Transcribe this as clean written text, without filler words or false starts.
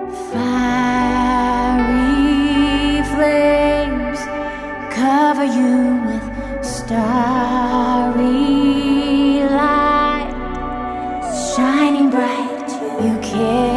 Fiery flames cover you with starry light, shining bright. You care.